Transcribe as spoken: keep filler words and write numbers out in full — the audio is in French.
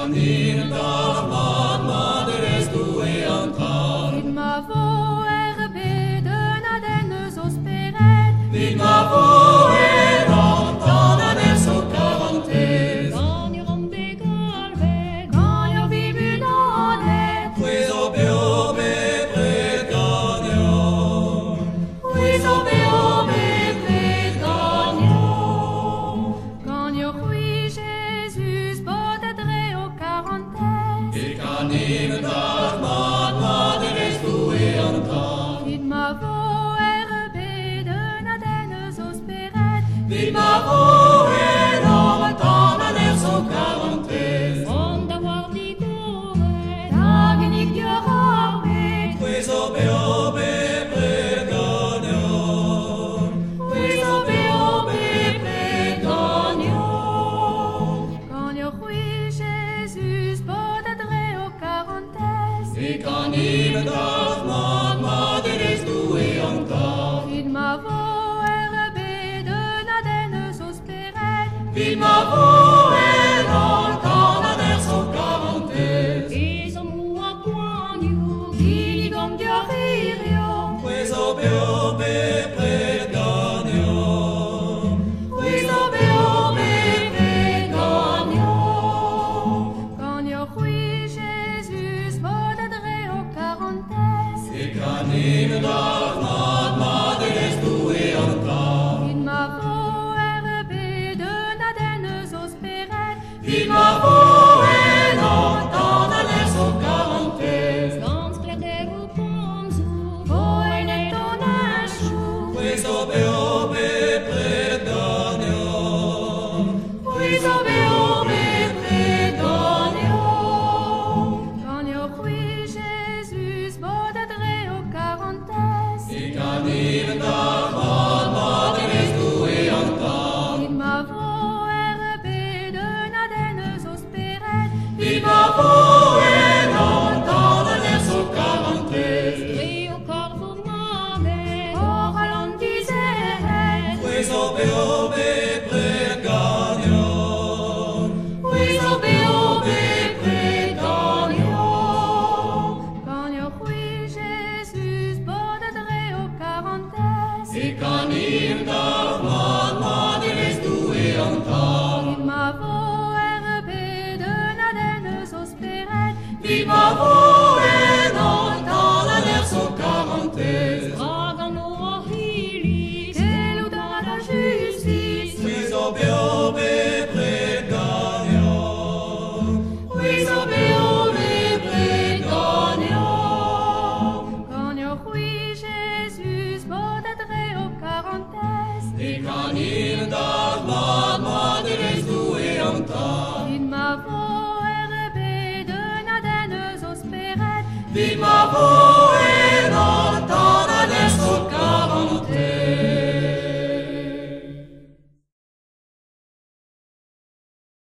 kanin dag mat mat er stue antar. Vid ma vo er beden a den os peret. Vid ma vo er antar a den så karantes. Ganjer om begalve, ganjer vi buladet. Pues obe obe pret ganyor. Pues obe obe pret ganyor. Ganjer hui Jésus bodedre o quarantes. E kanin dag mat mat er stue antar. Vid ma vo er beden a den os peret. Vid ma vo er antar a den så karantes. Om da var de gore, dagen gick jag arbet. Pues obe obe pret ganyor. Pues obe obe pret ganyor. Ganyor hui Jésus bodedre o quarantes. E kanin dag mat mat er stue antar. Vid ma vo er beden a den os peret. Vid ma vo er antar a den så karantes. Is om hoa poanjo, gilig om diarrhea. Pues obe obe pret ganyor. Pues obe obe pret ganyor. Ganyor hui Jésus bodedre o quarantes. E kanin dag mat mat er stue antar. Vid ma vo er beden a den os peret. Vid ma vo er antar a den så karantes. Gans kläder och pomsor, voen et tonasjo. Pues obe obe pret ganyor. Pues obe obe pret ganyor. Ganyor hui Jésus bodedre o quarantes. E kanin dag mat mat er stue antar. Vid ma vo er beden a den os peret. Vid ma vo er antar a den så karantes. Dre o kar for mage, or alon diseret. Pues obe obe pret ganyor. Pues obe obe pret ganyor. Ganyor hui Jésus bodedre o quarantes. E kanin dag mat mat er stue antar. Vid ma vo er beden a den os peret. Vid ma vo er antar a den så karantes. Dragan og hylis, delodar da justice. Pues obe obe pret ganyor. Pues obe obe pret ganyor. Ganyor hui Jésus bodedre o quarantes. E kanin dag mat mat er stue antar. Vid ma vo er beden a den os peret. Vid ma vo